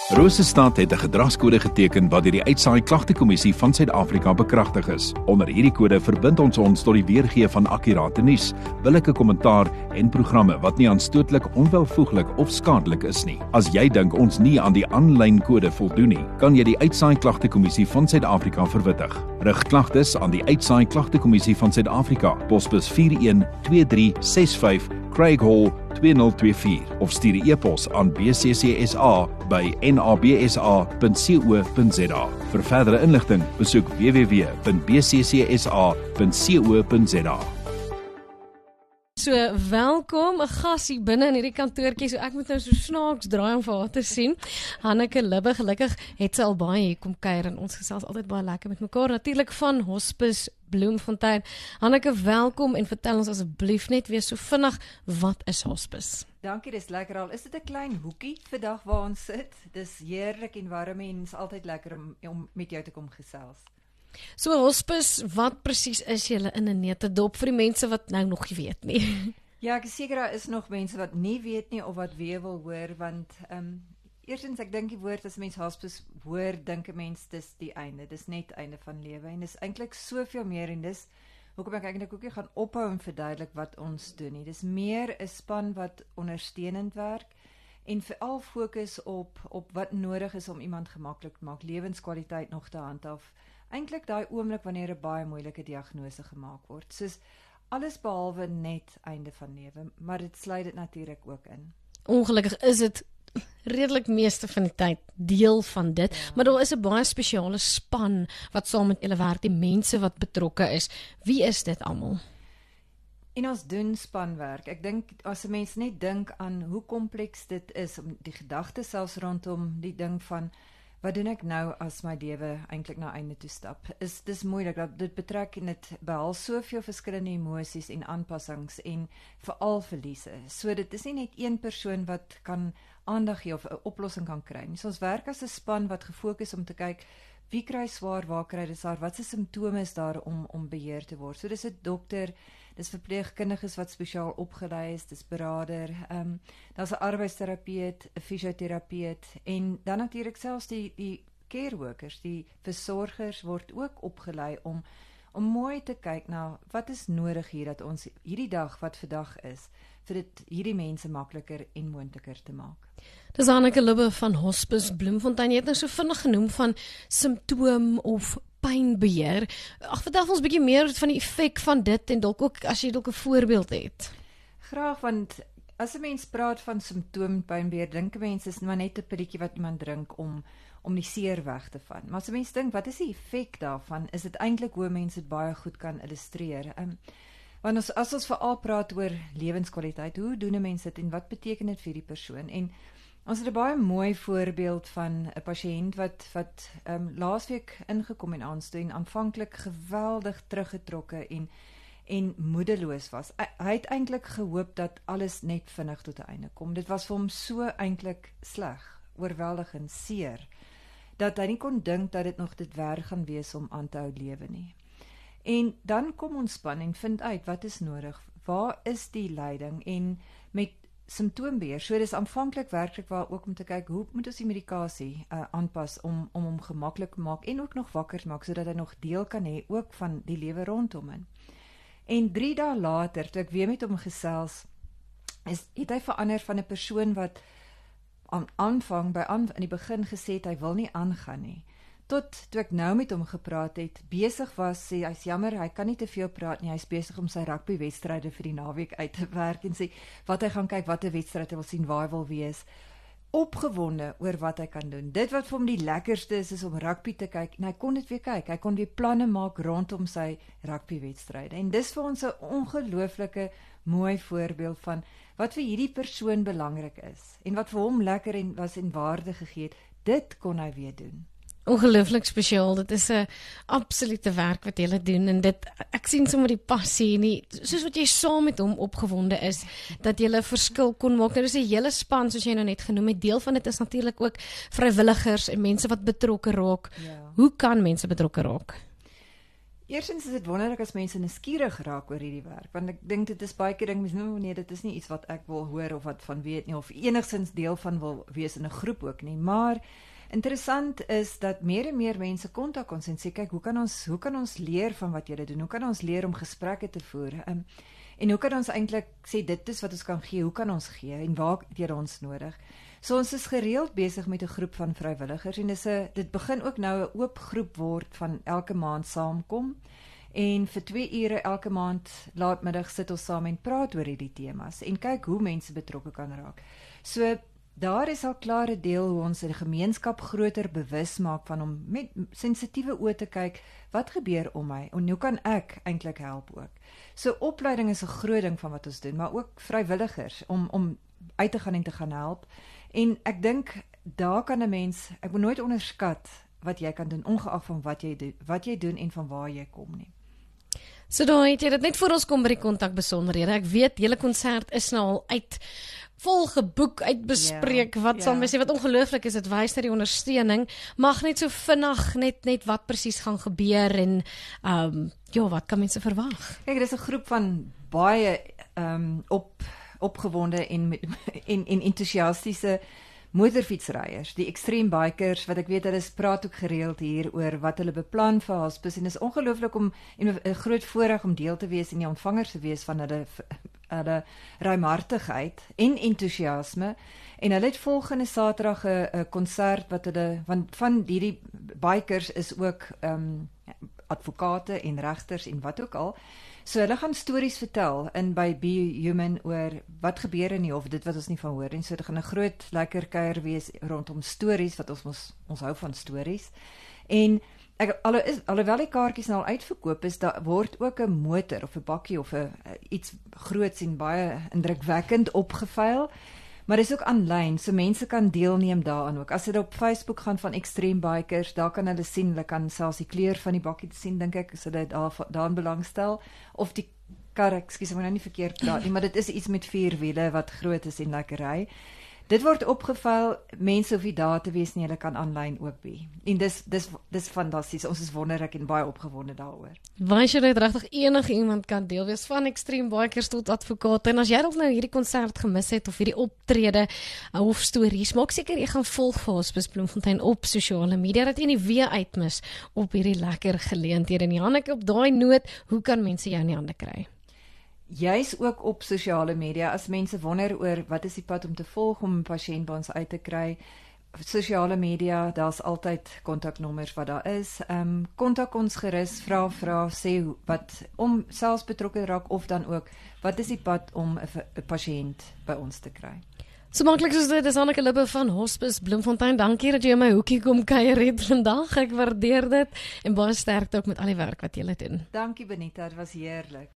Rosestad het 'n gedragskode geteken wat deur die Uitsaai Klagtekommissie van Suid-Afrika bekragtig is. Onder hierdie kode verbind ons tot die weergee van akkurate nuus, billike kommentaar en programme wat nie aanstootlik, onwelvoeglik of skadelik is nie. As jy dink ons nie aan die aanlyn kode voldoen nie, kan jy die Uitsaai Klagtekommissie van Suid-Afrika verwittig. Rig klagtes aan die Uitsaai Klagtekommissie van Suid-Afrika, posbus 412365, Craig Hall 2024 of stuur 'n e-pos aan bccsa@nabsa.co.za. Vir verdere inligting, besoek www.bccsa.co.za. So, welkom, 'n gas hier binne in hierdie kantoortjie, so ek moet nou so snaaks draai om vir haar te sien. Hanneke Libbe, gelukkig het sy al baie hier kom kuier en ons gesels altyd baie lekker met mekaar, natuurlik van Hospice Bloemfontein. Hanneke, welkom en vertel ons asseblief net weer so vinnig, wat is Hospice? Dankie, dis lekker al. Is dit 'n klein hoekie vandag waar ons sit? Dis heerlik en warm en is altyd lekker om met jou te kom gesels. So Hospice, wat presies is julle in 'n neutedop vir die mense wat nou nog nie weet nie? Ja, ek is seker daar is nog mense wat nie weet nie of wat weer wil hoor, want eerstens ek dink die woord as mens hospice hoor, dink 'n mens dis die einde, dis net einde van lewe en dis eintlik soveel meer en dis hoekom ek eintlik ook nie gaan ophou en verduidelik wat ons doen nie. Dis meer 'n span wat ondersteunend werk en veral fokus op wat nodig is om iemand gemaklik te maak, lewenskwaliteit nog te handhaaf. Eintlik daai oomblik wanneer 'n baie moeilike diagnose gemaak word. Soos alles behalwe net einde van lewe, maar dit sluit dit natuurlik ook in. Ongelukkig is dit redelik meeste van die tyd deel van dit, Ja. maar daar is 'n baie spesiale span wat saam met julle werk, die mense wat betrokke is. Wie is dit almal? En ons doen spanwerk. Ek dink as 'n mens net dink aan hoe kompleks dit is, om die gedagte selfs rondom die ding van wat doen ek nou as my lewe eintlik na einde toe stap? Dis moeilik. Dit betrek en dit behels soveel verskillende emosies en aanpassings en veral verliese. So dit is nie net een persoon wat kan aandag gee of 'n oplossing kan kry nie. So ons werk as 'n span wat gefokus om te kyk wie kry swaar, waar kry dit swaar, wat se simptome is daar om beheer te word. So dis 'n dokter, dis verpleegkundiges wat spesiaal opgelei is, dis beraader, daar's 'n arbeidsterapeut, 'n fisioterapeut en dan natuurlik selfs die care workers, die versorgers word ook opgelei om mooi te kyk na wat is nodig hier dat ons hierdie dag wat vandag is, vir dit hierdie mense makliker en moontliker te maak. Dis Hanneke Libbe van Hospice Bloemfontein. Jy het nou so vinnig genoem van simptoom of pynbeheer. Vertel ons 'n bietjie meer van die effek van dit en dalk ook as jy dalk 'n voorbeeld het. Graag, want as 'n mens praat van simptoompynbeheer, dink mense is maar net 'n pilletjie wat iemand drink om die seer weg te van. Maar as 'n mens dink, wat is die effek daarvan? Is dit eintlik hoe mense dit baie goed kan illustreer? Want as ons veral praat oor lewenskwaliteit, hoe doen 'n mens dit en wat beteken dit vir die persoon? En ons het 'n baie mooi voorbeeld van 'n pasiënt wat laasweek ingekom en aanstoot en aanvanklik geweldig teruggetrokke en moedeloos was. Hy het eintlik gehoop dat alles net vinnig tot 'n einde kom. Dit was vir hom so eintlik sleg, oorweldigend, seer, dat hy nie kon dink dat dit nog dit werd gaan wees om aan te hou lewe nie. En dan kom ons span en vind uit wat is nodig, waar is die lyding en met simptoombeheer. So dis aanvanklik werklik waar ook om te kyk hoe moet ons die medikasie aanpas om hom gemaklik te maak en ook nog wakker te maak sodat hy nog deel kan hê ook van die lewe rondom hom. En 3 dae later, toe ek weer met hom gesels, het hy verander van 'n persoon wat in die begin gesê het hy wil nie aangaan nie, tot toe ek nou met hom gepraat het, besig was, sê hy's jammer, hy kan nie te veel praat nie, hy's besig om sy rugbywedstryde vir die naweek uit te werk en sê wat hy gaan kyk, watter wedstryd hy wil sien, waar hy wil wees, opgewonde oor wat hy kan doen. Dit wat vir hom die lekkerste is om rugby te kyk en hy kon dit weer kyk, hy kon weer planne maak rondom sy rugbywedstryde en dis vir ons 'n ongelooflike mooi voorbeeld van wat vir hierdie persoon belangrik is en wat vir hom lekker en was en waarde gegee het, dit kon hy weer doen. Ongelooflik spesiaal, dit is 'n absolute werk wat julle doen en dit, ek sien sommer die passie en die, soos wat jy saam met hom opgewonde is, dat julle 'n verskil kon maak. Nou dis 'n hele span soos jy nou net genoem het, deel van dit is natuurlik ook vrywilligers en mense wat betrokke raak. Ja. Hoe kan mense betrokke raak? Eerstens is dit wonderlik as mense nuuskierig raak oor hierdie werk, want ek dink dit is baie keer ding mense nee, dit is nie iets wat ek wil hoor of wat van weet nie of enigstens deel van wil wees in 'n groep ook nie, maar interessant is dat meer en meer mense kontak ons en sê kyk, hoe kan ons leer van wat julle doen? Hoe kan ons leer om gesprekke te voer? En hoe kan ons eintlik sê dit is wat ons kan gee? Hoe kan ons gee en waar het jy ons nodig? So ons is gereeld besig met 'n groep van vrywilligers en dit begin ook nou 'n oop groep word van elke maand saamkom en vir 2 ure elke maand laatmiddag sit ons saam en praat oor hierdie temas en kyk hoe mense betrokke kan raak. So daar is al klare deel hoe ons 'n gemeenskap groter bewus maak van om met sensitiewe oë te kyk, wat gebeur om my en hoe kan ek eintlik help ook. So opleiding is 'n groot ding van wat ons doen, maar ook vrywilligers om uit te gaan en te gaan help. En ek dink daar kan 'n mens, ek moet nooit onderskat wat jy kan doen ongeag van wat jy doen en van waar jy kom nie. So daai het jy dit net voor ons kom by die kontakbesonderhede. Ek weet hele konsert is nou al vol geboek, uitbespreek, wat sal mens sê, wat ongelooflik is, dit wys na die ondersteuning, mag net so vinnig net wat presies gaan gebeur en wat kan mense verwag? Kyk, dis 'n groep van baie opgewonde en entoesiastiese motorfietsryers, die extreme bikers, wat ek weet hulle praat ook gereeld hier oor wat hulle beplan vir Hospice en is ongelooflik om 'n groot voorreg om deel te wees en die ontvangers te wees van hulle ruimhartigheid en entoesiasme. En hulle het volgende Saterdag 'n konsert wat hulle van hierdie bikers is ook advokate en regters en wat ook al. So hulle gaan stories vertel by Be Human oor wat gebeur in die hof, dit wat ons nie van hoor nie. So dit gaan 'n groot lekker kuier wees rondom stories wat ons hou van stories. En alhoewel die kaartjies nou al uitverkoop is, daar word ook 'n motor of 'n bakkie of iets groots en baie indrukwekkend opgeveil. Maar dis ook aanlyn, so mense kan deelneem daaraan ook. As jy op Facebook gaan van Extreme Bikers, daar kan hulle sien, hulle kan selfs die kleur van die bakkie sien, dink ek, as hulle daarin belangstel. Of die kar, ekskuus, ek moet nou nie verkeerd praat nie, maar dit is iets met 4 wiele wat groot is en lekker ry. Dit word opgevuil, mense hoef nie daar te wees nie, hulle kan aanlyn ook be. En dis fantasties, ons is wonderlik en baie opgewonde daaroor. Wys jy dit regtig enige iemand kan deel wees, van Extreme Bikers tot advokate, en as jy dalk nou hierdie konsert gemis het, of hierdie optrede, of stories, maak seker jy gaan volg vir Hospice Bloemfontein op sosiale media, dat jy nie weer uitmis op hierdie lekker geleenthede nie. Hanneke, op daai noot, hoe kan mense jou in die hande kry? Juis ook op sosiale media, as mense wonder oor wat is die pad om te volg om 'n pasiënt by ons uit te kry, sosiale media, daar's altyd kontaknommers wat daar is. Kontak ons gerus, vra, sê wat om selfs betrokke raak of dan ook wat is die pad om 'n pasiënt by ons te kry. So maklik soos dit is, Hanneke Libbe van Hospice Bloemfontein. Dankie dat jy in my hoekie kom kuier het vandag. Ek waardeer dit en baie sterkte ook met al die werk wat jy doen. Dankie Benita, dit was heerlik.